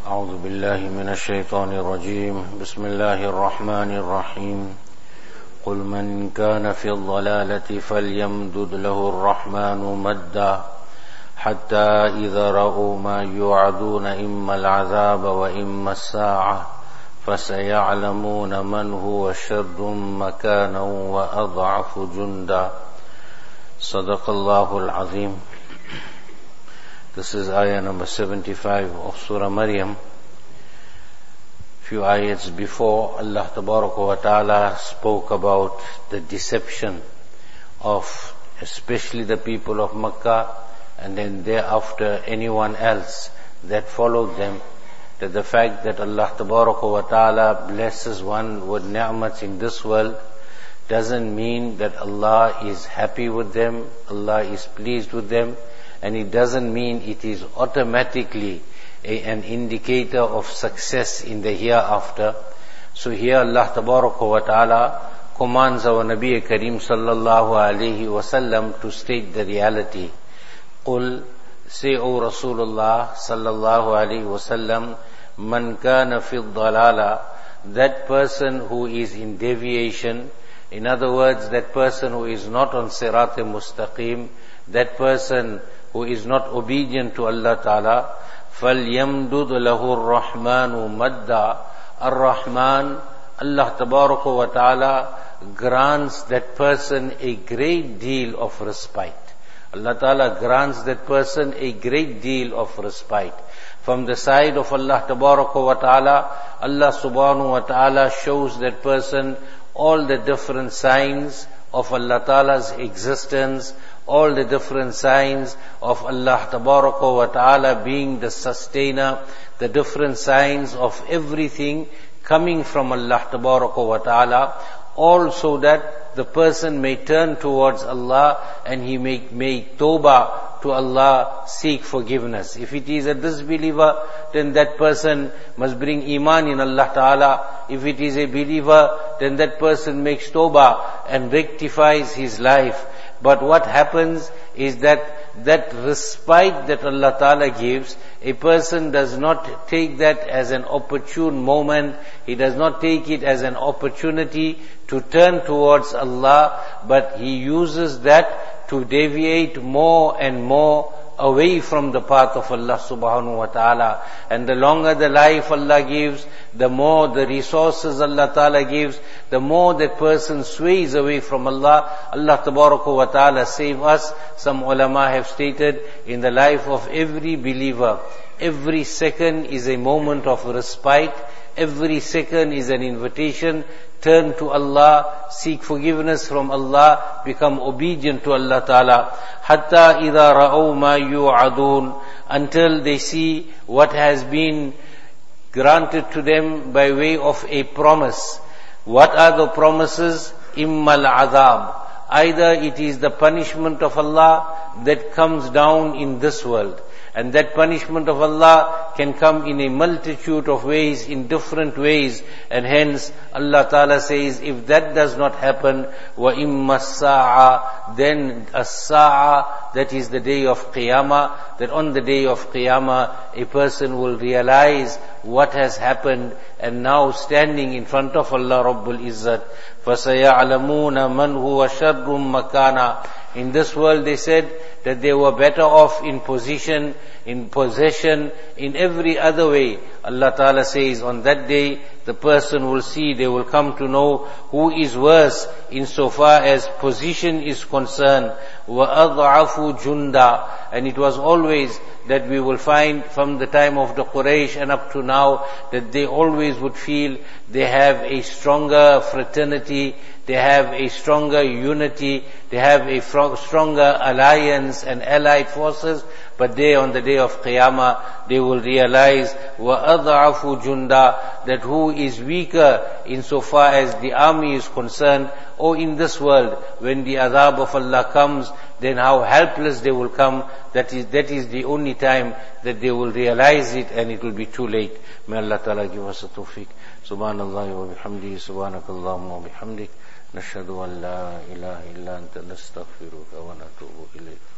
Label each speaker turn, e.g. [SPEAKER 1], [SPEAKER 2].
[SPEAKER 1] أعوذ بالله من الشيطان الرجيم بسم الله الرحمن الرحيم قل من كان في الضلالة فليمدد له الرحمن مدا حتى إذا رأوا ما يوعدون إما العذاب وإما الساعة فسيعلمون من هو شر مكانا وأضعف جندا صدق الله العظيم. This is ayah number 75 of Surah Maryam. Few ayats before, Allah Tabaraka wa Ta'ala spoke about the deception of especially the people of Makkah, and then thereafter anyone else that followed them, that the fact that Allah Tabaraka wa Ta'ala blesses one with ni'mats in this world doesn't mean that Allah is happy with them, Allah is pleased with them, and it doesn't mean it is automatically an indicator of success in the hereafter. So here Allah Tabaraka wa Ta'ala commands our Nabi Kareem sallallahu alayhi wasallam to state the reality. Qul, say, O Rasulullah sallallahu alayhi wasallam, man kana fi dhalala, that person who is in deviation, in other words, that person who is not on Sirat Mustaqim, that person who is not obedient to Allah Ta'ala, فَلْيَمْدُدْ لَهُ الرَّحْمَنُ مَدَّا. Ar-Rahman, Allah Tabaraka wa Ta'ala grants that person a great deal of respite. Allah Ta'ala grants that person a great deal of respite. From the side of Allah Tabaraka wa Ta'ala, Allah Subhanahu wa Ta'ala shows that person all the different signs of Allah Ta'ala's existence, all the different signs of Allah Tabaraka wa Ta'ala being the sustainer, the different signs of everything coming from Allah Tabaraka wa Ta'ala, all so that the person may turn towards Allah and he may tawbah to Allah, seek forgiveness. If it is a disbeliever, then that person must bring iman in Allah Ta'ala. If it is a believer, then that person makes tawbah and rectifies his life. But what happens is that respite that Allah Ta'ala gives, a person does not take that as an opportune moment. He does not take it as an opportunity to turn towards Allah, but he uses that to deviate more and more away from the path of Allah Subhanahu wa Ta'ala. And the longer the life Allah gives, the more the resources Allah Ta'ala gives, the more that person sways away from Allah. Allah Tabaraka wa Ta'ala save us. Some ulama have stated, in the life of every believer, every second is a moment of respite, every second is an invitation. Turn to Allah, seek forgiveness from Allah, become obedient to Allah Ta'ala. Hatta idha ra'aw ma yu'adun, until they see what has been granted to them by way of a promise. What are the promises? Immal azab. Either it is the punishment of Allah that comes down in this world. And that punishment of Allah can come in a multitude of ways, in different ways. And hence, Allah Ta'ala says, if that does not happen, وَإِمَّا السَّاعَةِ, then as-sa'a, that is the day of Qiyamah, that on the day of Qiyamah, a person will realize what has happened, and now standing in front of Allah Rabbul Izzat, فَسَيَعْلَمُونَ مَنْ هُوَ شَرٌّ مَكَانًا. In this world they said that they were better off in position, in possession, in every other way. Allah Ta'ala says on that day, the person will see, they will come to know who is worse insofar as position is concerned. وَأَضْعَفُ جُنْدًا. And it was always that we will find from the time of the Quraysh and up to now, that they always would feel they have a stronger fraternity, they have a stronger unity, they have a stronger alliance and allied forces. But they, on the day of Qiyamah, they will realize, وَأَضْعَفُ جُنْدًا, that who is weaker insofar as the army is concerned, or in this world, when the azab of Allah comes, then how helpless they will come. That is the only time that they will realize it, and it will be too late. May Allah Ta'ala give us a tawfiq. Subhanallah wa bihamdihi, subhanakallahumma wa bihamdik, nashhadu an la ilaha illa anta nastaghfiruka wa natubu ilayk.